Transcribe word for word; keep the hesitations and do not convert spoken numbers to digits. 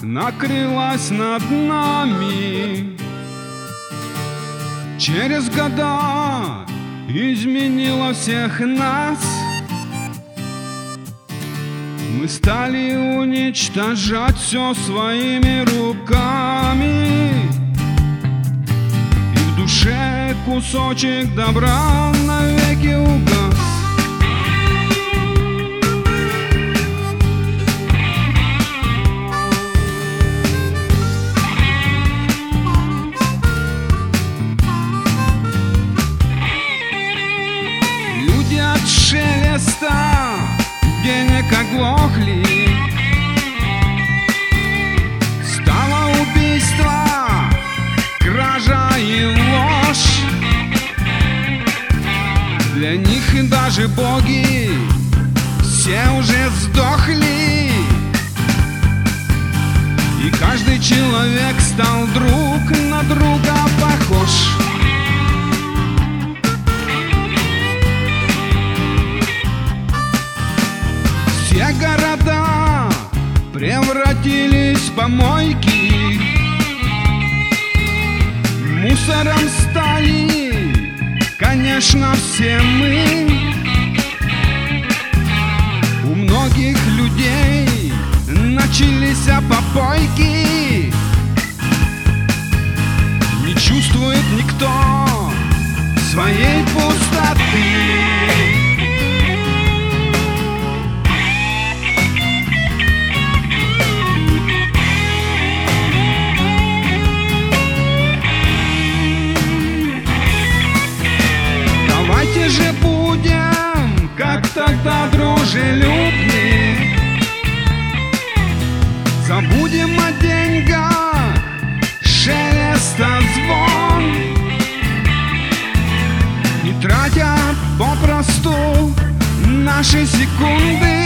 накрылась над нами. Через года изменила всех нас. Мы стали уничтожать все своими руками, и в душе кусочек добра навеки угас. Люди от шелеста денег оглохли. Стало убийство, кража и ложь. Для них и даже боги все уже сдохли. И каждый человек стал друг на друга похож. Все города превратились в помойки. Мусором стали, конечно, все мы. У многих людей начались попойки. Не чувствует никто своей пустоты. Давайте же будем, как тогда, дружелюбны. Забудем о деньгах, шелеста звон, не тратя попросту наши секунды.